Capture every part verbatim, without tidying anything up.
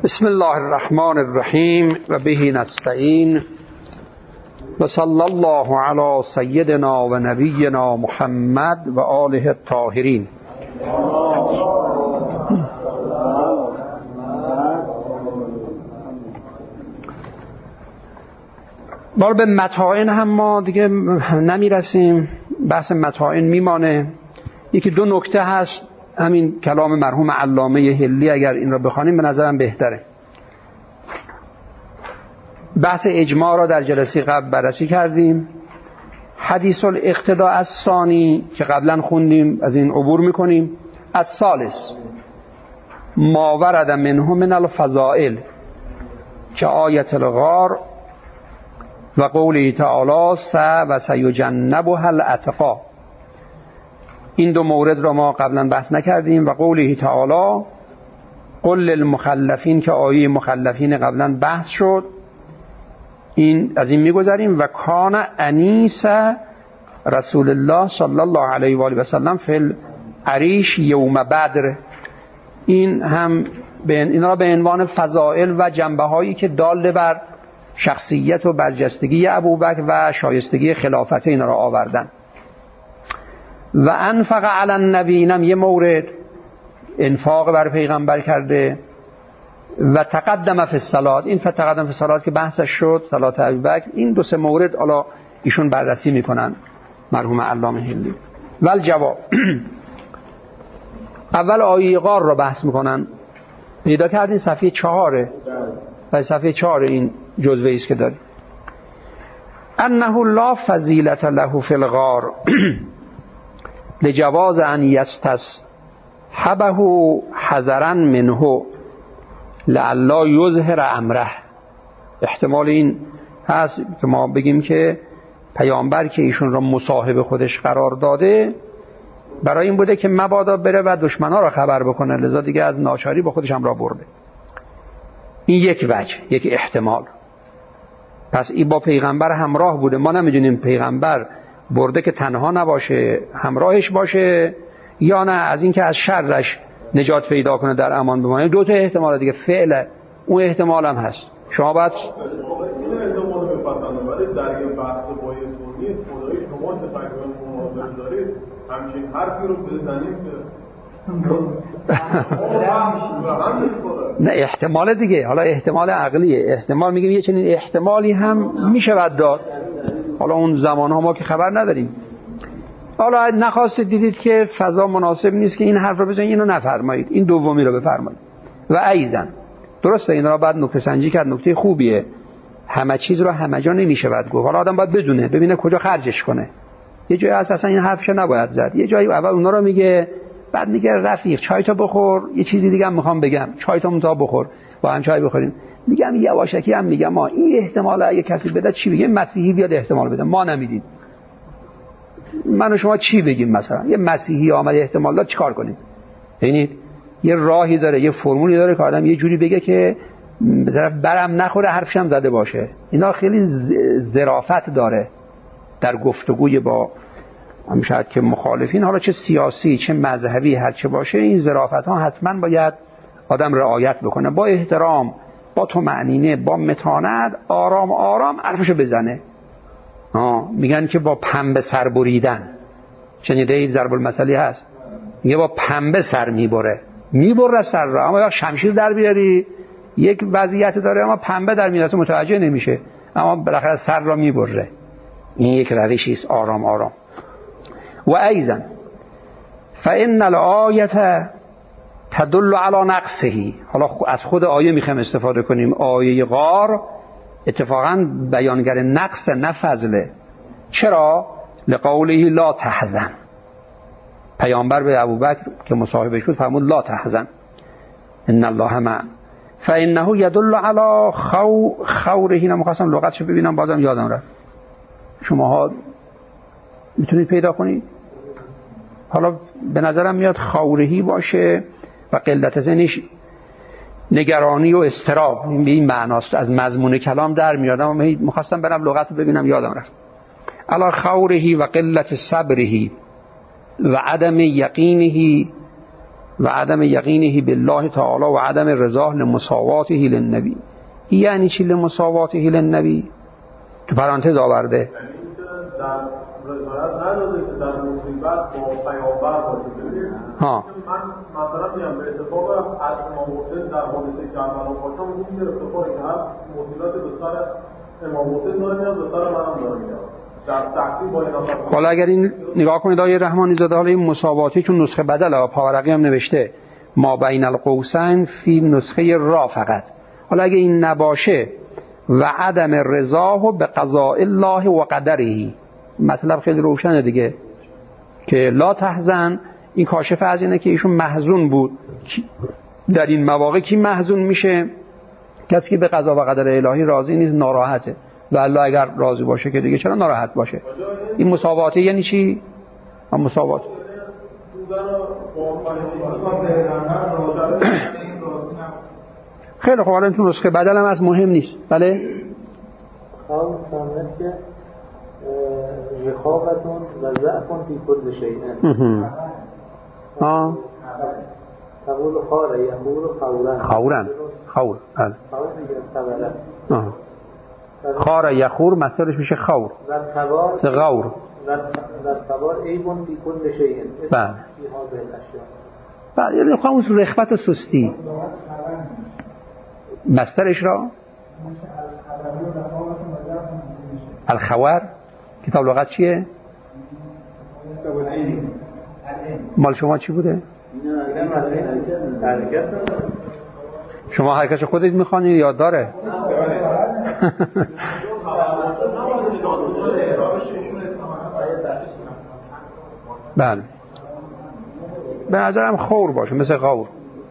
بسم الله الرحمن الرحیم و به نستعین و صلی الله علی سیدنا و نبینا محمد و آله الطاهرین. بار به متاعن هم ما دیگه نمیرسیم، بحث متاعن میمانه. یکی دو نکته هست، همین کلام مرحوم علامه حلی اگر این را بخوانیم به نظرم بهتره. بحث اجماع را در جلسه قبل بررسی کردیم. حدیث الاقتداء الثانی که قبلا خوندیم از این عبور میکنیم. الثالث ما ورد منه من الفضائل که آیت الغار و قوله تعالی س و سیجنبها الاتقا. این دو مورد را ما قبلا بحث نکردیم. و قوله تعالی قل للمخلفین که آیه مخلفین قبلا بحث شد، این از این میگذاریم. و کان انیس رسول الله صلی الله علیه و آله و سلم فی العریش یوم بدر. این هم اینا را به عنوان فضائل و جنبه هایی که دال بر شخصیت و برجستگی ابوبکر و شایستگی خلافت اینا را آوردن. و انفق علی النبی، اینم یه مورد، انفاق بر پیغمبر کرده. و تقدم فی الصلات، این تقدم فی الصلات که بحثش شد، صلات ابوبکر. این دو سه مورد حالا ایشون بررسی میکنن مرحوم علامه حلی. و الجواب اول آیه غار رو بحث میکنن. پیدا کردین صفحه چهاره و صفحه چهار این جزوه ایست که داریم. انه لا فضیلت له فی الغار لجواز ان یستصحبه حذرا منه لعلا یظهر امره. احتمال این هست که ما بگیم که پیامبر که ایشون را مصاحب خودش قرار داده برای این بوده که مبادا بره و دشمنا را خبر بکنه، لذا دیگه از ناچاری با خودش هم را برده. این یک وجه، یک احتمال. پس این با پیغمبر همراه بوده. ما نمیدونیم پیغمبر برده که تنها نباشه، همراهش باشه یا نه از این که از شرش نجات پیدا کنه، در امان بمانه. دو تا احتمال دیگه فعلا اون احتمال هم هست. شما باید این احتمال بپسنده، ولی در این بحث باید کنید خدایی شما که تقریبا مواظب دارید همچین حرفی رو بزنید نه احتمال دیگه. حالا احتمال عقلیه، احتمال میگیم یه چنین احتمالی هم میشود داد. حالا اون زمان ها ما که خبر نداریم. حالا نخواستید دیدید که فضا مناسب نیست که این حرف رو بزنید، اینو نفرمایید، این دومی رو بفرمایید. و ایزن درسته، این را بعد نکته سنجی کرد. نکته خوبیه. همه چیز رو همه جا نمیشه بعد گفت. حالا آدم باید بدونه، ببینه کجا خرجش کنه. یه جایی اساسا این حرفش نباید زد. یه جایی اول اونا رو میگه، بعد میگه رفیق چای تا بخور، یه چیزی دیگه هم میخوام بگم، چای تا تا بخور، با هم چای بخوریم. میگم یواشکی هم میگم ما این احتمال اگه کسی بده چی بگه، مسیحی بیاد احتمال بده، ما نمیدیم. من و شما چی بگیم؟ مثلا یه مسیحی آمده احتمال داد چیکار کنیم؟ یعنی یه راهی داره، یه فرمولی داره که آدم یه جوری بگه که به طرف برم نخوره، حرفش هم زده باشه. اینا خیلی ظرافت داره در گفتگوی با همشاید که مخالفین، حالا چه سیاسی چه مذهبی هر چه باشه. این ظرافت ها حتما باید آدم رعایت بکنه، با احترام، با طمأنینه، با متانت، آرام آرام حرفشو بزنه. آه. میگن که با پنبه سر بریدن، شنیده اید ضرب المثلی هست، میگه با پنبه سر میبره، میبره سر را. اما وقت شمشیر در بیاری یک وضعیت داره، اما پنبه در میاد متوجه نمیشه، اما بالاخره سر را میبره. این یک روشی است، آرام آرام. و ایضا فان الآیه تدل علی نقصه. حالا از خود آیه میخوایم استفاده کنیم. آیه غار اتفاقا بیانگر نقص نه فضله. چرا؟ لقوله لا تحزن. پیامبر به ابوبکر که مصاحبش بود فرمود لا تحزن ان الله معنا. فانه يدل على خو خوره. اینا می‌خواستم لغتشو ببینم بازم یادم رفت. شماها میتونید پیدا کنید؟ حالا به نظرم میاد خورهی باشه و قلت ذهنش نگرانی و اضطراب، این به این معناست. از مضمون کلام در میادم، اما میخواستم برم لغت رو ببینم یادم رفت. علی خورهی و قلت صبرهی و عدم یقینهی و عدم یقینه بالله تعالی و عدم رضاه لمساواته للنبی. یعنی چی لمساواته للنبی؟ تو پرانتز آورده یعنی در رضایت نداده که در مصیبت با پیامبر باشه. ها من مثلا میگم به اتفاق از امام حسین در حادثه کربلا باشم، اون که اتفاقی که هست مصیبت به سر امام حسین داره میاد، به سر منم داره میاد. در تحقیق با اینا حالا اگر این نگاه کنید آقای رحمانی زاده، حالا این مساواتی چون نسخه بدله، پاورقی هم نوشته ما بین القوسین فی نسخه را فقط. حالا اگه این نباشه و عدم رضاه به قضاء الله و قدره، مطلب خیلی روشنه دیگه که لا تحزن، این کاشف از اینه که ایشون محزون بود. در این مواقع کی محزون میشه؟ کسی که به قضا و قدر الهی راضی نیست، ناراحته. و الله اگر راضی باشه که دیگه چرا ناراحت باشه؟ این مساواته یعنی چی؟ هم مساوات خیلی خوب. حالا تو نسخه بدل هم از مهم نیست. بله خواهم فهمت که رخابتون و ضعفون فی کل شیئن. آه تقول خاره یقول خورن خورن خور بله خور دیگه خبره. خار یخور مثلش میشه خور و خبار سه غور و خبار ایبون فی کل شیئن. بله بله. یعنی خواهم اون رخبت و سستی مسترش را الخور. کتاب لغت چیه؟ مال شما چی بوده؟ شما حرکت خودت میخوانی یاد داره؟ بله به نظرم خور باشه مثل غور.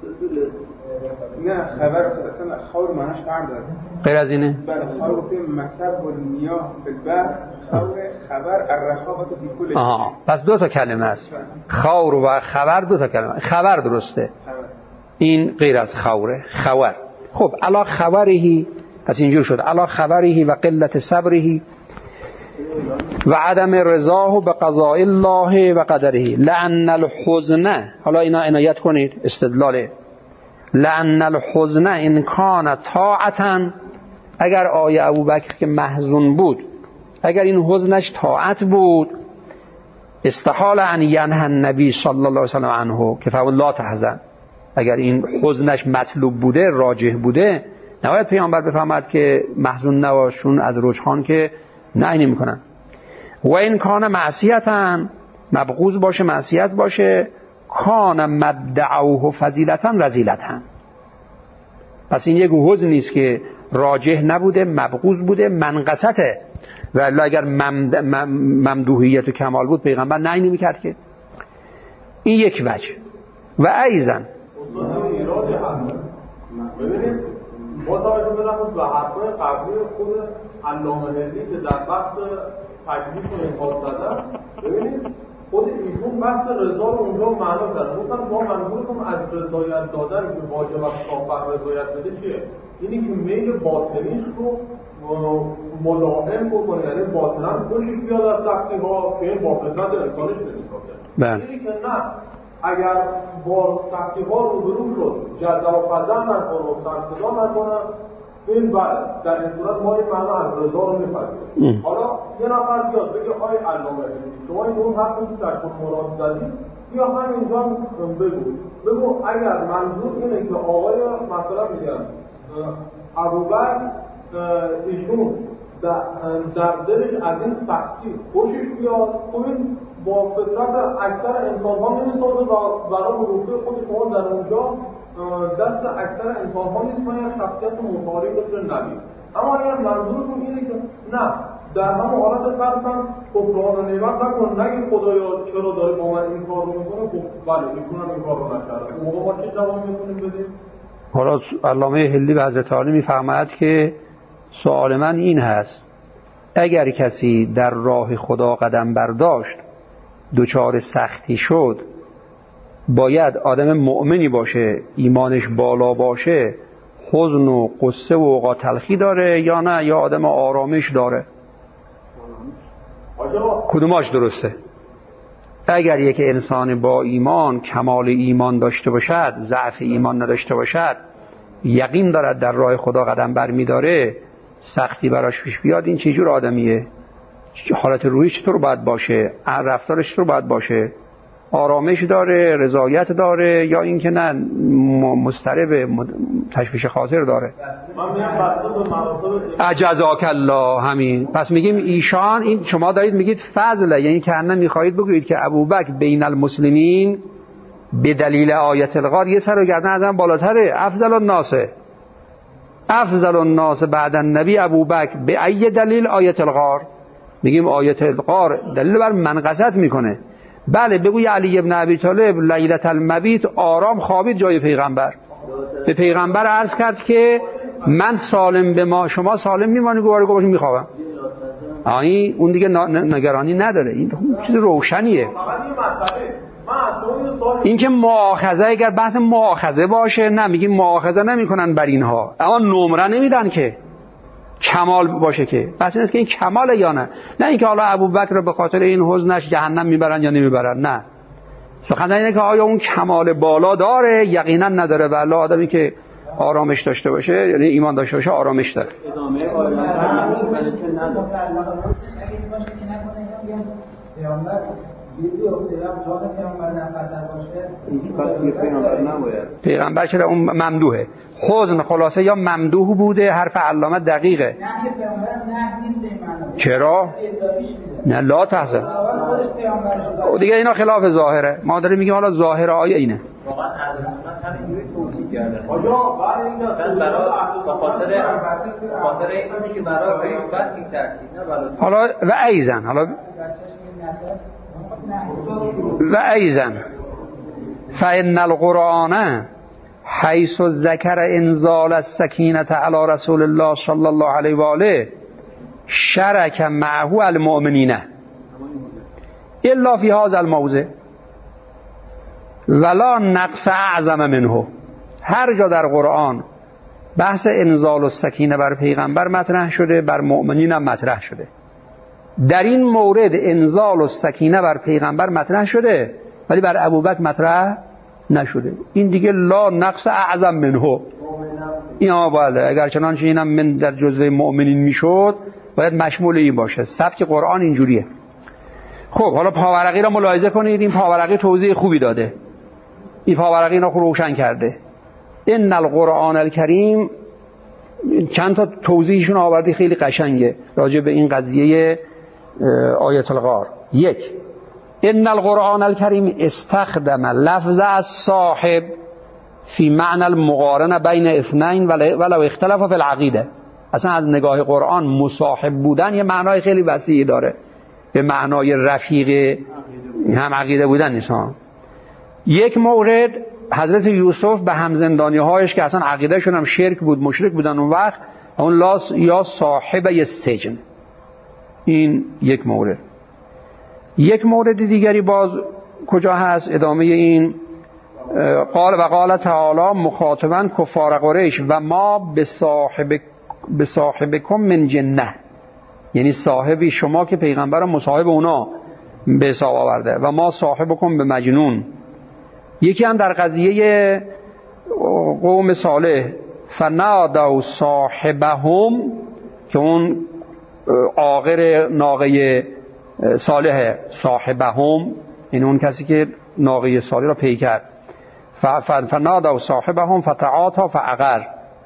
نه خبر اصلا خور معناش فرق داره غیر از اینه؟ بله خور گفتیم مصب و المیاه بالبحر، خور خبر الرخابت فی کل. آها پس دو تا کلمه است، خور و خبر دو تا کلمه. خبر درسته خبر. این غیر از خوره خور. خب علا خبرهی پس اینجور شد علا خبرهی و قلت صبرهی و عدم رضاه به قضاء الله و قدره. لعن الحزن، حالا اینا عنایت کنید استدلاله. لعن الحزن ان کان طاعتا، اگر آیه ابوبکر که محزون بود اگر این حزنش طاعت بود، استحال ان ینهی النبی صلی الله علیه و سلم عنه که فقط لا تحزن، اگر این حزنش مطلوب بوده راجح بوده نباید پیامبر بفهمد که محزون نباشون از رجحان که نه نمی کنن. و این کان معصیتا، مبغوض باشه معصیت باشه، کان مبدعوه فضیلتا رذیلتا. پس این یک حزن نیست که راجح نبوده مبغوض بوده منقصته، و الا اگر ممد... مم... ممدوحیت و کمال بود پیغمبر نه نمی کرد که. این یک وجه. و ایزن ببینید با توجه به نمود و حرفای قبلی خود علامه هندی که در بحث تکلیف و انقاذ زدن، ببینید خود ایشون بحث رضا رو اونجا معنا کرد. گفتن ما منظورتون از رضایت دادن که واجب است کافر رضایت بده چیه؟ اینی که میل باطنیش رو ملائم بکنه، یعنی باطنا خوشش بیاد از سختی ها که این با فطرت انسانش نمیسازه. بله. اینی که نه اگر با سختی ها روبرو شد جزا و فضا نکنه و سرصدا نکنه، این بعد در این صورت ما این معنا از رضا رو میپذیریم. حالا یه نفر بیاد بگه آی علامه شما این اون حرفی که در خود مراد زدید یا همینجا بگو بگو اگر منظور اینه که آقای مثلا میگن ابوبکر ایشون در, در دلش از این سختی خوشش بیاد، خب این با فطرت اکثر انسان ها نمیسازه و برای گفته خود شما در اونجا دست اکثر انسان ها نیست و یک شخصیت مطالعه مثل نبی. اما اگر منظورتون اینه که نه در همون حالت فرسن کفران و نعمت نکن نگی خدایا چرا داری با من این کار رو میکنه، خب بله میکنم این کار رو نکرده، اون موقع ما چه جوابی میتونیم بدیم؟ حالا علامه هلی به حضرت عالی میفرماید که سوال من این هست اگر کسی در راه خدا قدم برداشت دچار سختی شد باید آدم مؤمنی باشه ایمانش بالا باشه حزن و قصه و اوقات تلخی داره یا نه یا آدم آرامش داره؟ کدوماش درسته؟ اگر یک انسان با ایمان کمال ایمان داشته باشد، ضعف ایمان نداشته باشد، یقین دارد در راه خدا قدم برمی‌داره، سختی براش پیش بیاد، این چه جور آدمیه؟ حالت روحیش چطور باید باشه؟ رفتارش چطور باید باشه؟ آرامش داره، رضایت داره، یا اینکه نه مضطرب، تشویش خاطر داره؟ اجزاک الله. همین. پس میگیم ایشان، این شما دارید میگید فضله، یعنی که انا میخواهید بگویید که ابوبکر بین المسلمین به دلیل آیت الغار یه سر و گردن از هم بالاتره. افضل الناس افضل الناس بعد النبی ابوبکر به ای دلیل؟ آیت الغار. میگیم آیت الغار دلیل بر منقصت میکنه. بله بگوی علی ابن ابی طالب لیلة المبیت آرام خوابید جای پیغمبر، به پیغمبر عرض کرد که من سالم به ما، شما سالم میمانی؟ گواره گواره میخوابم. آنی اون دیگه نگرانی نداره. این چیز روشنیه. این که مؤاخذه، اگر بحث مؤاخذه باشه، نه میگیم مؤاخذه نمیکنن بر اینها، اما نمره نمیدن که کمال باشه، که بس اینه که این کماله یا نه. نه اینکه حالا ابوبکر رو به خاطر این حزنش جهنم میبرن یا نمیبرن، نه. سخن اینه که آیا اون کمال بالا داره؟ یقینا نداره. ولی آدمی که آرامش داشته باشه، یعنی ایمان داشته باشه، آرامش داره. پیغمبر چرا اون ممدوحه؟ حزن خلاصه یا ممدوح بوده، حرف علامه دقیقه. چرا؟ نه لا تحزن. دیگه اینا خلاف ظاهره. ما داریم میگیم حالا ظاهر آیه اینه. واقعا اهل سنت هم اینجوری توصیف کردن. برای خاطر خاطر اینکه برای پیغمبر می‌کردید، نه برای حالا و ایزن حالا و ایزن فإن القرآن حیث ذکر انزال السکینة علی رسول الله صلی الله علیه و آله شرک معه المؤمنین الا فی هذا الموضع ولا نقص اعظم منه. هر جا در قرآن بحث انزال السکینه بر پیغمبر مطرح شده، بر مؤمنین هم مطرح شده. در این مورد انزال السکینه بر پیغمبر مطرح شده ولی بر ابوبکر مطرح نشده. این دیگه لا نقص اعظم منه. اینا باید اگر چنانچه اینم من در جزوه مؤمنین میشد باید مشمول این باشه. سبک قرآن اینجوریه. خب حالا پاورقی را ملاحظه کنید. این پاورقی توضیح خوبی داده. این پاورقی را خوب روشن کرده. ان القرآن الکریم چند تا توضیحشون آورده خیلی قشنگه راجع به این قضیه آیت الغار. یک، ان القرآن الکریم استخدم لفظ الصاحب فی معنی المقارنه بین اثنین ولو اختلف فی العقیده. اصلا از نگاه قرآن مصاحب بودن یه معنای خیلی وسیعی داره، به معنای رفیق هم عقیده بودن نیست. یک مورد حضرت یوسف به هم زندانی هایش که اصلا عقیده شون هم شرک بود، مشرک بودن اون وقت، اون لاس یا صاحب سجن. این یک مورد. یک مورد دیگری باز کجا هست؟ ادامه این قال و قال تعالی مخاطبا کفار قریش و ما به صاحب به صاحبکم من جنه، یعنی صاحبی شما که پیغمبر مصاحب اونا به حساب آورده، و ما صاحبکم به مجنون. یکی هم در قضیه قوم صالح فنادوا صاحبهم که اون عاقر ناقه صالح، صاحبهم این اون کسی که ناقه صالح را پی کرد. فنادوا صاحبهم فتعاطى فعقر.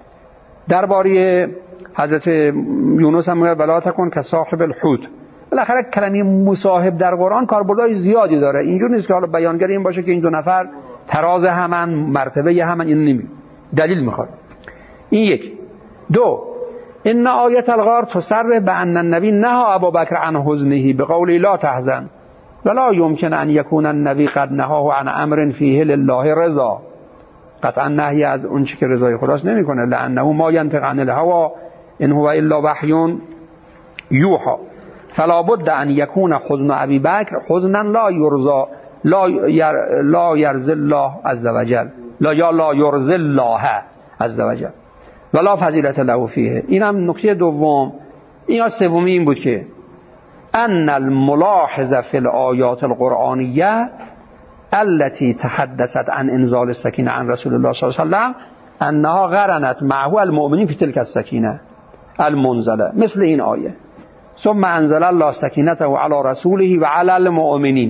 درباره حضرت یونس هم میگه بلا تکن که صاحب الحوت. بالاخره کلمه مصاحب در قرآن کاربردهای زیادی داره. اینجور نیست که حالا بیانگر این باشه که این دو نفر تراز همن، مرتبه همن، این نمی دلیل میخواد. این یک. دو، ان آیت الغار تصرح بان النبی نهى ابوبکر عن حزنه بقول لا تحزن ولا يمكن ان يكون النبی قد نهاه عن امر فیه لله رضا. قطعا نهی از اون چیزی که رضای خداست نمیکنه. لانه ما ینطق عن الهوى ان هو الا وحی یوحى. فلا بد ان يكون حزن ابي بکر حزنا لا يرضى لا یر لا يرضي الله عز وجل لا یا لا يرضي الله عز وجل ولا فضیلت له فیه. اینم نکته دوم. این سومی این بود که ان الملاحظه فی الآیات القرآنیه التي تحدثت عن انزال السکینه عن رسول الله صلی الله علیه و سلم انها قرنت معه المؤمنین فی تلک السکینه المنزله، مثل این آیه ثم انزل الله سکینته علی رسوله و علی المؤمنین.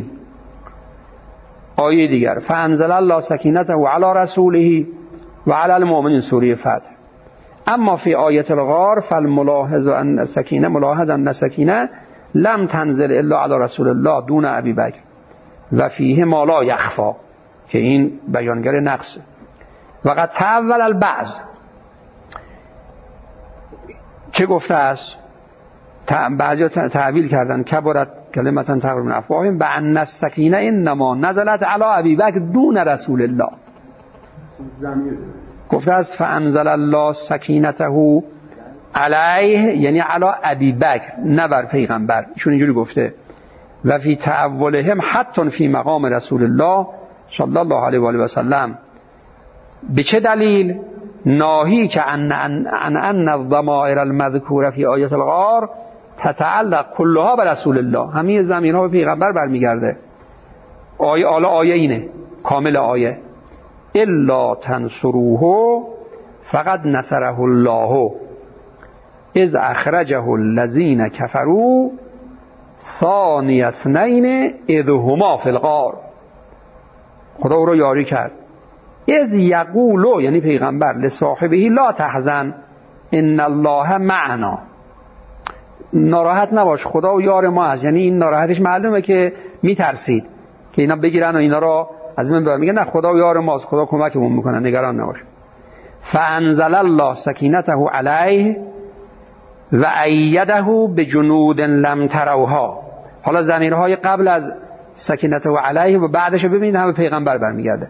آیه دیگر فانزل الله سکینته علی رسوله و علی المؤمنین، سوره فتح. اما فی آیه الغار فالملاحظ ان السکینه ملاحظ ان السکینه لم تنزل الا علی رسول الله دون ابی بکر و فیه ما لا یخفا، که این بیانگر نقصه. و قد تأول البعض، چه گفته است؟ بعضی تعبیل کردن کبرت کلمتا تغیر من افواههم و ان السکینه انما نزلت علی ابی بکر دون رسول الله. گفته است فانزل الله سکینته علیه، یعنی علی ابی بکر، نه بر پیغمبر. ایشون اینجوری گفته. و فی تأولهم حتی فی مقام رسول الله صلی الله علیه و آله و سلم. به چه دلیل؟ ناهی که ان ان ان الضمائر المذکوره فی آیه الغار تتعلق کلها به رسول الله، همه ضمیرها به پیغمبر برمیگرده. آیه آلا آیه اینه، کامل آیه الا تنصروه فقد نصره الله اذ اخرجه الذین کفروا ثانی اثنین اذ هما فی الغار. خدا او رو یاری کرد. اذ یقولو، یعنی پیغمبر، لصاحبه لا تحزن ان الله معنا، ناراحت نباش خدا و یار ما است. یعنی این ناراحتش معلومه که میترسید که اینا بگیرن و اینا رو از من ببرن. میگه نه خدا و یار ماست، خدا کمکمون میکنه، نگران نباش. فانزل الله سکینته علیه و ایده بجنود لم تروها. حالا ضمیرهای قبل از سکینته علیه و بعدش رو ببینید همه پیغمبر برمیگرده.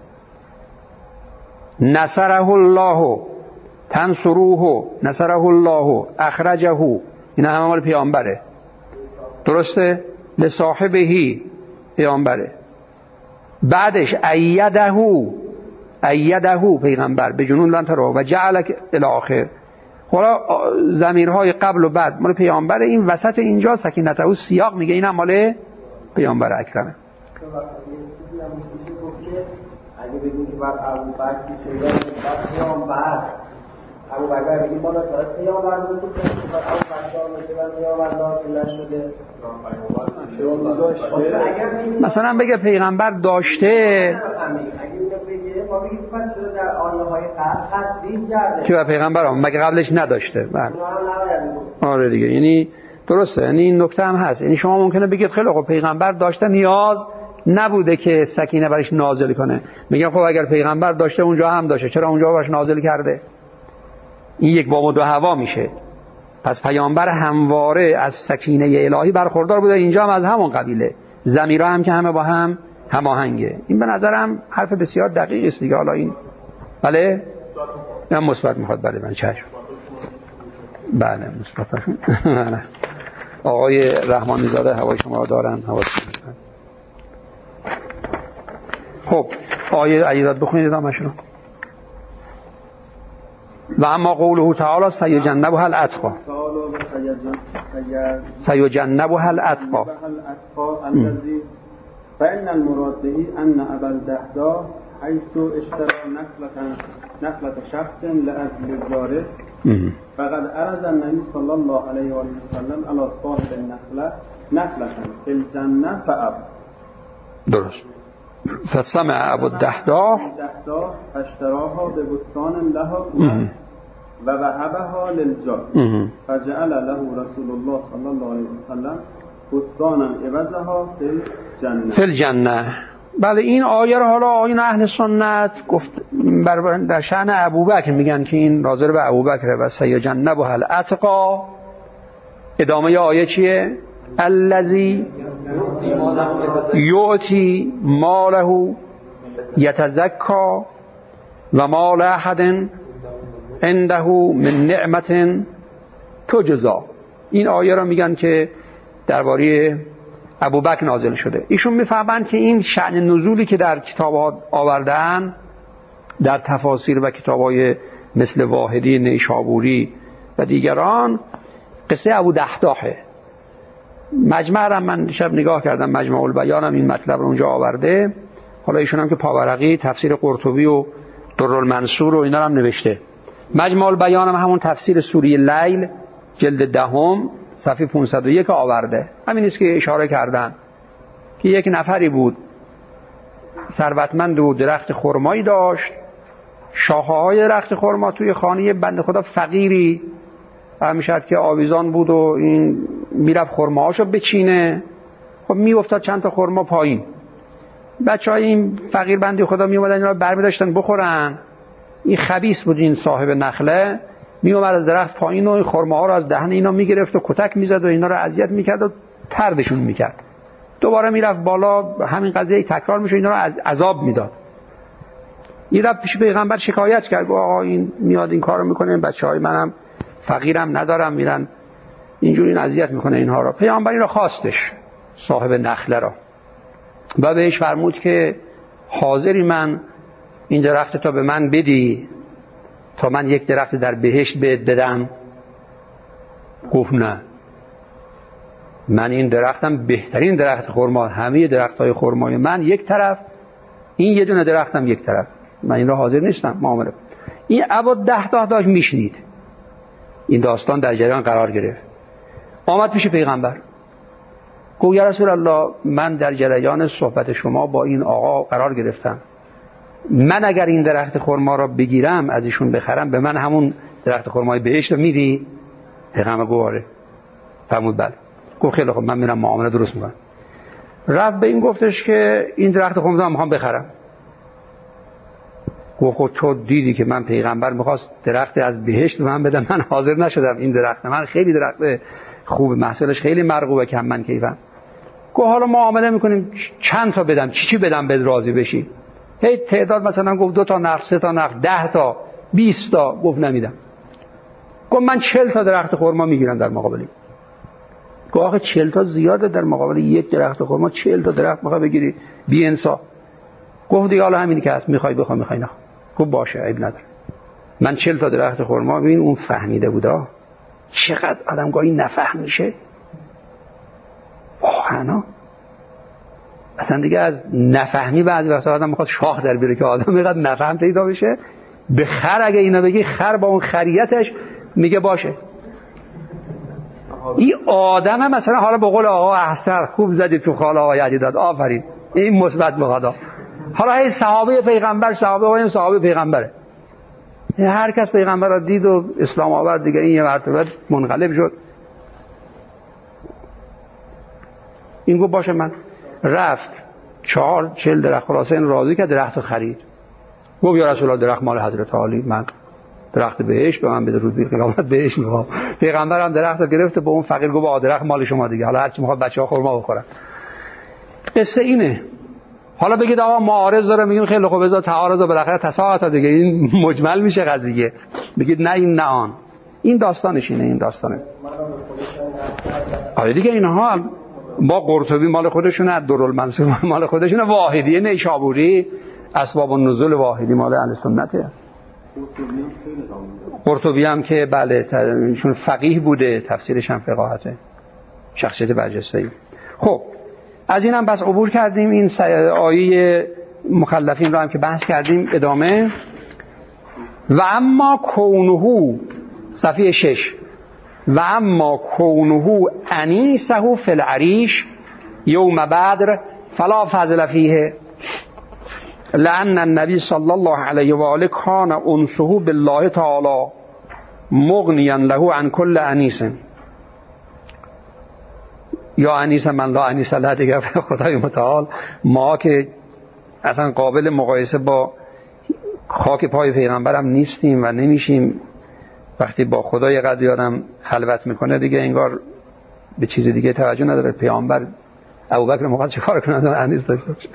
نصره الله، تنصروه، نصره الله، اخرجه، اینا همه مال پیامبره. درسته؟ لصاحبهی، پیامبره. بعدش ایده ایده پیغمبر به جنون لن تروا و جعلک الی آخر. حالا ضمیرهای قبل و بعد مال پیامبره. این وسط اینجا سکینته و سیاق میگه اینم مال پیامبر اکرمه. اگه بگیم که بعد ابو بکر شده بعد پیامبر ابو بکر بگیم بالا تا پیامبر بود که بعد ابو بکر شده پیامبر نازل شده. مثلا بگه پیغمبر داشته، اگه بگه ما بگیم بعد چرا در آیه‌های قبل تصریح کرده که پیغمبر هم مگه قبلش نداشته؟ بله آره دیگه، یعنی درسته. یعنی این نکته هم هست. یعنی شما ممکنه بگید خیلی خب پیغمبر داشته نیاز نبوده که سکینه برش نازل کنه. میگم خب اگر پیغمبر داشته اونجا هم داشته، چرا اونجا برش نازل کرده؟ این یک بام و دو هوا میشه. پس پیامبر همواره از سکینه الهی برخوردار بوده، اینجا هم از همون قبیله. ضمیرها هم که همه با هم هماهنگه. این به نظرم حرف بسیار دقیق است دیگه. حالا این بله من مثبت میخواد. بله من چشم. بله مثبت. آقای رحمانی زاده هوای شما دارن، حواستون خب آیه عیدات بخونید ادامه‌شون. و اما قوله تعالی سیجنبها الاتقی سیجنبها الاتقی الذي فإن المراد به أن أبا الدحداح حيث اشترى نخلة نخلة شخص لأجل جاره فقد أراد النبي صلى الله عليه وسلم على صاحب النخلة نخلة في الجنة فأبى. درست. فسمع ابو الدحداح فاشتراها ببستان له و وهبها للجار فجعل له رسول الله صلی الله علیه وسلم بستانا عوضها فی الجنه فی الجنه. بله این آیه رو حالا آیین اهل سنت گفت در شأن ابوبکر میگن که این راجع به ابوبکر و سیجنبها الاتقی. ادامه آیه چیه؟ الذی یعطی ماله یتزکا و مال احد عنده من نعمت تجزا. این آیه را میگن که درباره ابوبکر نازل شده. ایشون میفهمند که این شأن نزولی که در کتاب‌ها آوردن، در تفاسیر و کتاب‌های مثل واحدی نیشابوری و دیگران، قصه ابو دحداحه. مجمع را من شب نگاه کردم، مجمع البیان هم این مطلب رو اونجا آورده. حالا ایشون هم که پاورقی تفسیر قرطبی و درالمنصور و اینا هم نوشته. مجمع البیان هم همون تفسیر سوره لیل جلد دهم صفحه پانصد و یک آورده. همین است که اشاره کردن که یک نفری بود ثروتمند و درخت خرمایی داشت، شاخه‌های درخت خرما توی خانه بنده خدا فقیری همیشه که آویزان بود و این میرفت خرماهاشو بچینه، خب میافتاد چند تا خرما پایین. بچهای این فقیر بنده خدا می اومدن اینا رو برمی‌داشتن بخورن. این خبیث بود، این صاحب نخله می اومد از درخت پایین و این خرماها رو از دهن اینا میگرفت و کتک میزد و اینا رو اذیت میکرد و طردشون میکرد. دوباره میرفت بالا، همین قضیه تکرار میشه، اینا رو از عذاب میداد. یه دفعه پیش پیغمبر شکایت کرد، آقا این میاد این کارو میکنه، بچهای منم فقیرم ندارم میرن اینجوری اذیت میکنه اینها رو. پیامبر این رو خواستش، صاحب نخله را، و بهش فرمود که حاضری من این درخت تا به من بدی تا من یک درخت در بهشت بهت بدم؟ گفت نه، من این درختم بهترین درخت خرما، همه درخت‌های خرمای من یک طرف، این یه دونه درختم یک طرف، من این را حاضر نیستم معامله. این ابا ده تا داشت میشنید، این داستان در جریان قرار گرفت. آمد پیش پیغمبر، گفت یا رسول الله من در جریان صحبت شما با این آقا قرار گرفتم، من اگر این درخت خرما را بگیرم از ایشون بخرم به من همون درخت خرمای بهشت رو میدی؟ پیغمبر گفت آره. فرمود بله. گفت خیلی خوب، من میرم معامله درست میکنم. رفت به این گفتش که این درخت خرما رو میخوام بخرم. گفت خب تو دیدی که من پیغمبر میخواست درخت از بهشت به من بدم، من حاضر نشدم، این درخت من خیلی درخت خوب، محصولش خیلی مرغوبه که من کیفم. گفت حالا معامله میکنیم، چند تا بدم، چی چی بدم به راضی بشی؟ هی تعداد مثلا گفت دو تا نخل، سه تا نخل، ده تا، بیست تا. گفت نمیدم. گفت من چهل تا درخت خرما میگیرم در مقابلی. گفت آخه چهل تا زیاده در مقابل یک درخت خرما، چهل تا درخت میخوای بگیری؟ بی انصاف. گفت دیگه حالا همینی که هست، میخوای بخوای میخوای نه. گفت باشه عیب نداره، من چهل تا درخت خرما. ببین اون فهمیده بودا، چقدر آدمگاهی نفهم میشه واقعا. اصلا دیگه از نفهمی بعضی وقتا آدم میخواد شاه در بیاره که آدم اینقدر نفهم پیدا بشه. به خر اگه اینا بگی، خر با اون خریتش میگه باشه. این آدم هم مثلا حالا به قول آقا احسن خوب زدی تو خال آقای علیداد، آفرین، این مثبت بخدا. حالا هی صحابه پیغمبر، صحابه آقایون صحابه پیغمبره، هر کس پیغمبر را دید و اسلام آورد دیگه، این یه مرتبه منقلب شد. این گفت باشه. من رفت چهار چل درخت خلاصه این راضی که درخت خرید. گفت یا رسول الله درخت مال حضرت عالی، من درخت بهشت به من بده، روز بیر قیامت بهشت میخوام. پیغمبر هم درخت رو گرفت به اون فقیر گفت آ درخت مال شما دیگه، حالا هر چی میخواد بچه‌ها خرما بخورن. قصه اینه. حالا بگید آقا معارض داره، میگیم خیلی خوب بذار تعارض و بالاخره تساقط دیگه، این مجمل میشه قضیه. بگید نه این نه آن. این داستانش اینه، این داستانه. آره دیگه اینها با قرطبی مال خودشونه، درالمنصور مال خودشونه، واحدی نیشابوری اسباب النزول واحدی مال اهل سنته. قرطبی هم که بله چون فقیه بوده، تفسیرش هم فقاهته، شخصیت برجسته‌ای. خب از اینم بس عبور کردیم. این آیه مخلفین رو هم که بحث کردیم. ادامه و اما کونه، صفحه شش، و اما کونه انیسه فی العریش یوم بدر فلا فضل فیه لأن النبی صلی الله علیه و آله کان انسه بالله تعالی مغنیا له عن کل انیس، یا انیس من لا انیس له دیگه. خدای متعال ما که اصلا قابل مقایسه با خاک پای پیغمبرم نیستیم و نمیشیم. وقتی با خدای قدر آدم خلوت میکنه دیگه انگار به چیز دیگه توجه نداره. پیامبر ابوبکر موقع چه کار کنه انیس داشته باشه.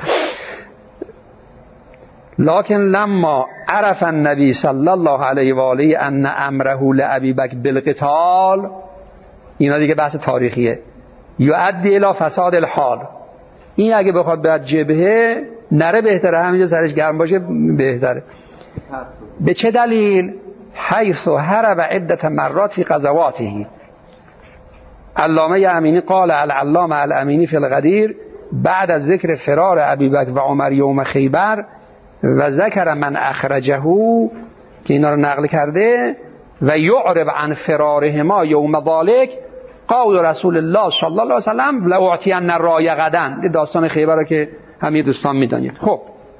لکن لما عرف النبی صلی الله علیه و آله ان امره لابی بکر بالقتال، اینا دیگه بحث تاریخیه، یؤدی الی فساد الحال. این اگه بخواد به جبهه نره بهتره، همینجا سرش گرم باشه بهتره. به چه دلیل؟ حیث هرب عدت مرات فی غزواته، علامه امینی قال العلامه الامینی فی الغدیر بعد از ذکر فرار ابی بکر و عمر یوم خیبر و ذکر من اخرجه که اینا رو نقل کرده و یعرب عن فرارهما یوم ذالک قول رسول الله صلی الله علیه و سلم لأعطین الرایه غدا. داستان خیبر رو که همه دوستان میدونید. خب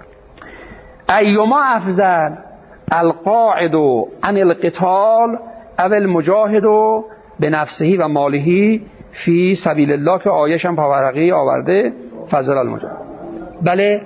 ایما افضل القاعد عن القتال او المجاهد بنفسه و ماله فی سبیل الله که آیش هم پاورقی آورده فضل المجاهد. بله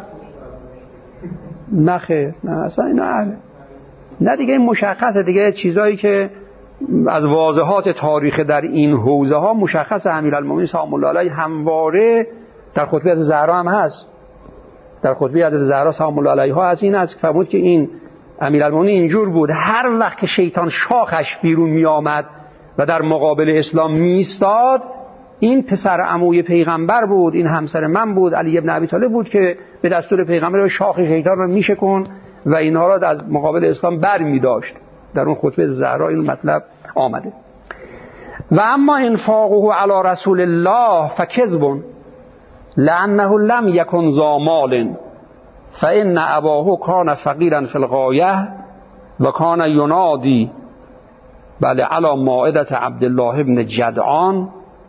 نه خیر نه اصلا اینا اهله. نه دیگه این مشخصه دیگه، چیزایی که از واضحات تاریخ در این حوزه ها مشخص. امیرالمومنین سلام الله علیه همواره در خطبه حضرت زهرا هم هست، در خطبه حضرت زهرا سلام الله علیها هست این است که فرمود که این امیرالمومنین اینجور بود هر وقت که شیطان شاخش بیرون می آمد و در مقابل اسلام می ایستاد، این پسر عموی پیغمبر بود، این همسر من بود، علی ابن ابی طالب بود که به دستور پیغمبر شاخ شیطان رو میشکن و اینها را از مقابل اسلام بر می داشت. در اون خطبه زهرا این مطلب آمده. و اما انفاقه علی رسول الله فکذب لانه لم یکن ذا مال فان اباه کان فقیرا فی الغایه و کان ینادی بله علی مائده عبدالله ابن جدعان.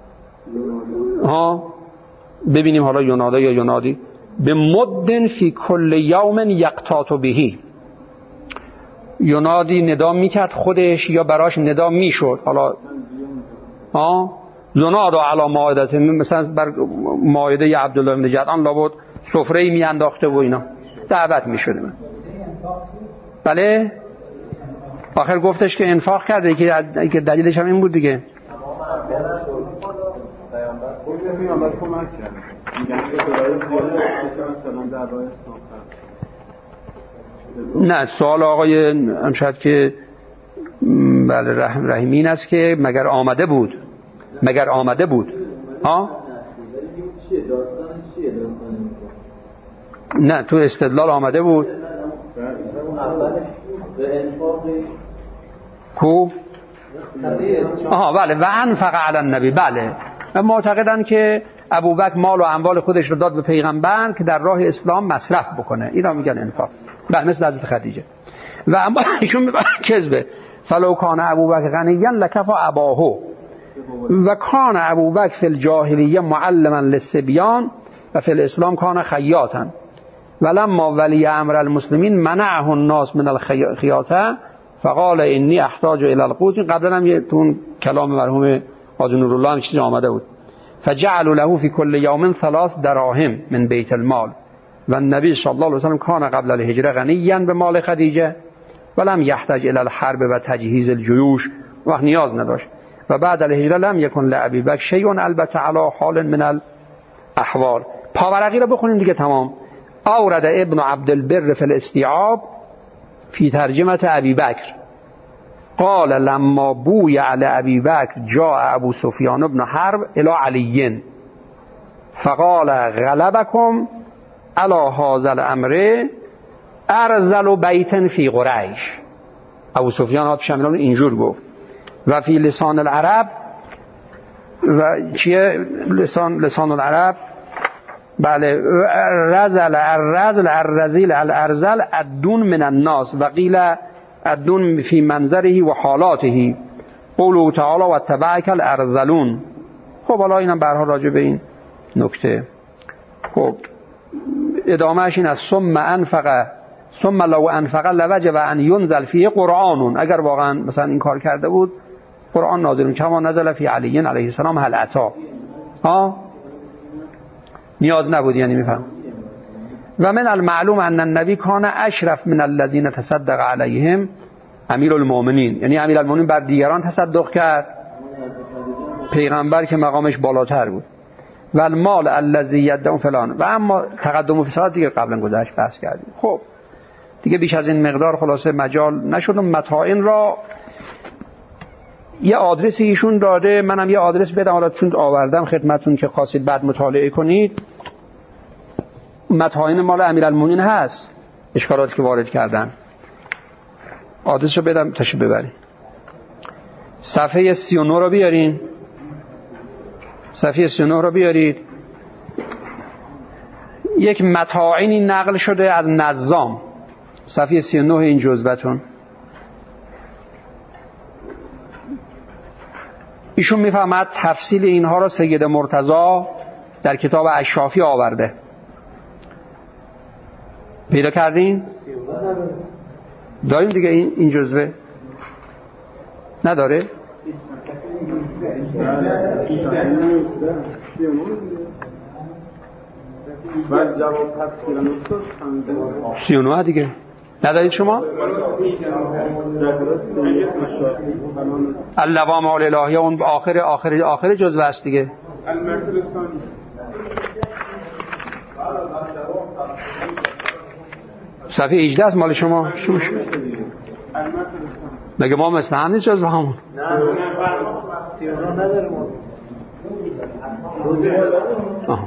ها ببینیم حالا یناده یا ینادی به مد فی کل یوم یقتات بهی. ینادی ندا میکرد خودش یا براش ندا میشد. حالا ها ینادا علی مائده، مثلا بر مائده عبدالله بن جدعان لابد سفره می انداخته و اینا دعوت میشده. من بله آخر گفتش که انفاق کرده که دلیلش هم این بود دیگه. نه سوال آقای امشد که بله رحم رحیمی این است که مگر آمده بود مگر آمده بود ها نه تو استدلال آمده بود کو آها بله و انفق علی النبی. بله معتقدن که ابوبکر مال و اموال خودش رو داد به پیغمبر که در راه اسلام مصرف بکنه، اینا میگن انفاق. بله مثل حضرت خدیجه. و اما ایشون میگن کذبه فلو کان ابوبکر غنیا لکفا اباه و کان ابوبکر فی الجاهلیه معلما للصبیان و فی الاسلام کان خیاطا ولما ولی امر المسلمین منعه الناس من الخیاطه فقال انی احتاج الى القوت. قبلا هم یه تون کلام مرحوم حاجی نورالله هم چیزی آمده بود. فجعلوا له فی کل یوم ثلاث دراهم من بیت المال و النبی صلی الله علیه و سلم کان قبل الهجره غنیا به مال خدیجه ولم یحتاج الی الحرب و تجهیز الجیوش، وقت نیاز نداشت. و بعد الهجره لم یکن لابی بکر شیء البته علی حال من الاحوال. پاورقی رو بخونیم دیگه تمام. اورد ابن عبد البر فی الاستیعاب فی ترجمه ابی بکر قال لما بوی علی ابی بکر جاء ابو سفیان بن حرب الی علی فقال غلبکم علی هذا الامر ارذل بیت فی قریش. ابو سفیان ها شاملان اینجور گفت. و فی لسان العرب و چیه لسان لسان العرب بله رزل الرزل الرزیل الارزل ادون من الناس و قیل ادون فی منظره و حالاته قوله تعالی و تبعک الارذلون. خب حالا اینم برها راجع به این نکته. خب ادامهش این از ثم انفق ثم لو انفق لوجب ان ينزل فيه قرآن. اگر واقعا مثلا این کار کرده بود قرآن نازل میشه کما نزل فی علی علیه السلام هل عطا. ها نیاز نبود یعنی میفهم. و من المعلوم ان النبی کان اشرف من الذين تصدق علیهم امیر المؤمنین، یعنی امیر المؤمنین بر دیگران تصدق کرد، پیغمبر که مقامش بالاتر بود. و المال الذی یدعون فلان. و اما تقدم و فساد دیگه قبلا گذشت بحث کردیم. خب دیگه بیش از این مقدار خلاصه مجال نشد. متاعین را یه آدرسی ایشون داده، منم یه آدرس بدم حالا چون آوردم خدمتون که خواستید بعد مطالعه کنید. متاعین مال امیرالمومنین هست، اشکالاتی که وارد کردن. آدرس رو بدم تشریف ببرین. صفحه سی و نه رو بیارین. صفحه سی و نه رو بیارید. یک متاعینی نقل شده از نظام، صفحه سی و نه این جزوتون. ایشون میفهمد تفصیل اینها را سید مرتضی در کتاب الشافی آورده. پیدا کردین؟ داریم دیگه این این جزوه نداره؟ سی و نه دیگه ندارید شما؟ اللوام الالهیه اون آخر آخر آخر جزوه است دیگه. صفحه هجده است مال شما. شو شو مگه ما مثل هم نیست جزوه همون؟ آها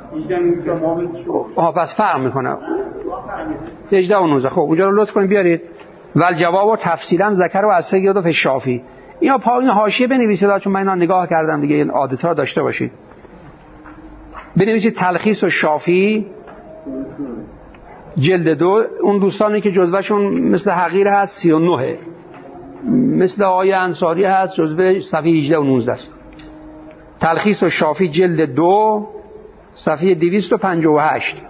آها پس فرق میکنه هجده و نوزده. خب اونجا رو لطف کنید بیارید. ول جواب و تفصیلا ذکر و از سید و شافی. اینا پایین حاشیه بنویسید چون من اینا نگاه کردم دیگه، این عادت ها داشته باشید. بنویسید تلخیص و شافی جلد دو. اون دوستانی که جزوهشون مثل حقیر هست سی و نه، مثل آقای انصاری هست جزوه صفحه هجده و نوزده است. تلخیص و شافی جلد دو صفحه دویست و پنجاه و هشت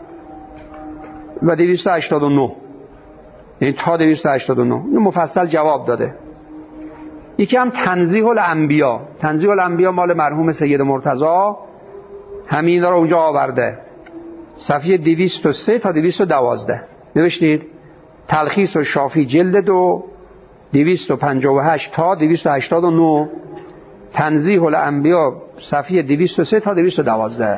و دویست و هشتاد و نه، یعنی تا دویست و هشتاد و نه این مفصل جواب داده. یکی هم تنزیه الانبیا. تنزیه الانبیا مال مرحوم سید مرتضی، همین را اونجا آورده، صفحه دویست و سه تا دویست و دوازده. نوشتید تلخیص و شافی جلد دو دویست و پنجاه و هشت تا دویست و هشتاد و نه، تنزیه الانبیا صفحه دویست و سه تا دویست و دوازده.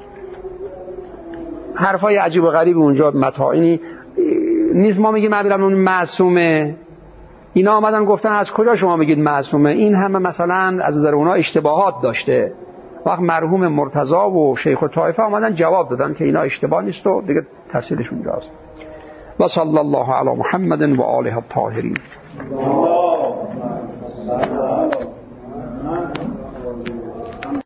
حرفای عجیب و غریب اونجا متاعینی نیست. ما میگیم معبیرم اون معصومه، اینا آمدن گفتن از کجا شما میگید معصومه؟ این همه مثلا از نظر اونا اشتباهات داشته. وقت مرحوم مرتضی و شیخ الطائفه آمدن جواب دادن که اینا اشتباه نیست و دیگه تفصیلش اونجاست. و صلی الله علی محمد و آله الطاهرین.